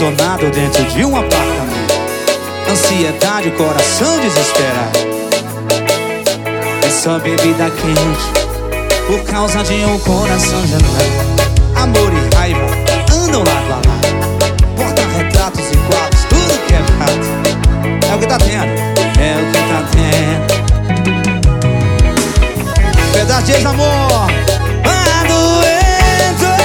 abandonado dentro de um apartamento. Ansiedade, coração desesperado. É só bebida quente por causa de um coração gelado. Amor e raiva andam lado a lado. Porta-retratos e quadros, tudo quebrado. É o que tá tendo, é o que tá tendo. Pedaço de ex-amor. Quando entrou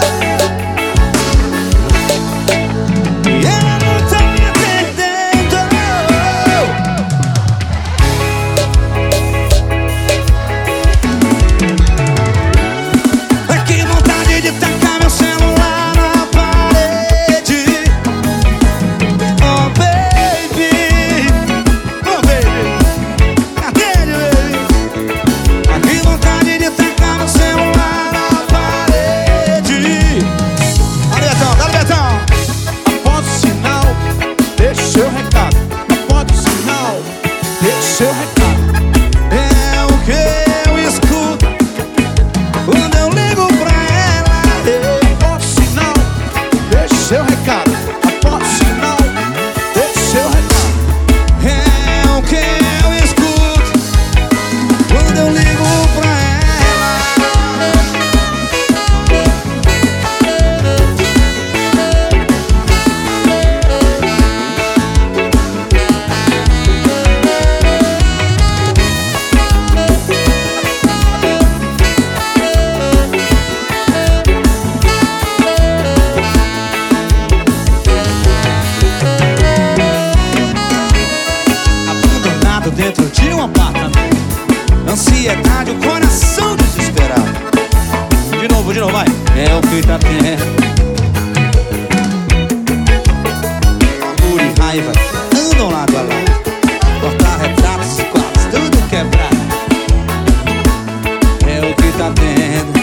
e ela não tá me atendendo. Que vontade de tacar meu celular na parede. Oh baby, oh baby, atende baby. Que vontade de tacar meu celular na parede. Olha Betão, olha Betão. Após o sinal, deixe seu recado. Após o sinal, deixe seu recado. É o que eu escuto quando eu ligo pra ela. Após o sinal, deixe seu recado. Após o sinal, deixe seu recado. É o que eu escuto quando eu ligo pra ela. Abandonado dentro de um apartamento. Ansiedade, o coração desesperado. De novo, vai. É o que tá tendo. Amor e raiva andam lado a lado. Porta-retratos e quadros, tudo quebrado. É o que tá tendo.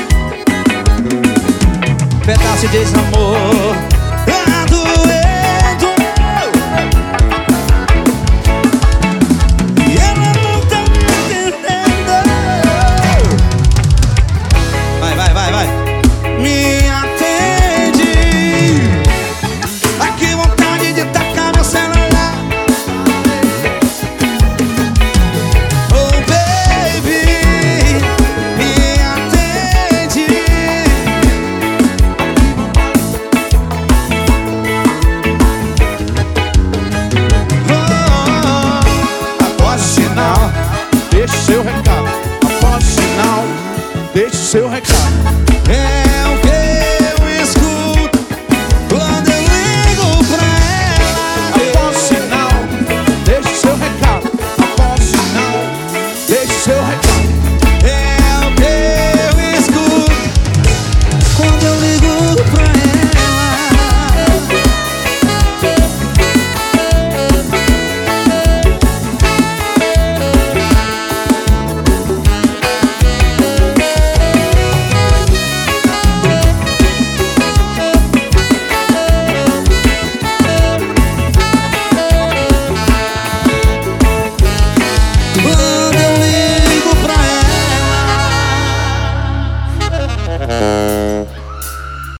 Pedaço de ex-amor. Tá doendo. E ela não tá me entendendo. Vai. Me atende. Ai, que vontade de tacar meu celular. Oh baby, me atende. Após o sinal, deixe seu recado. Após o sinal, deixe seu recado.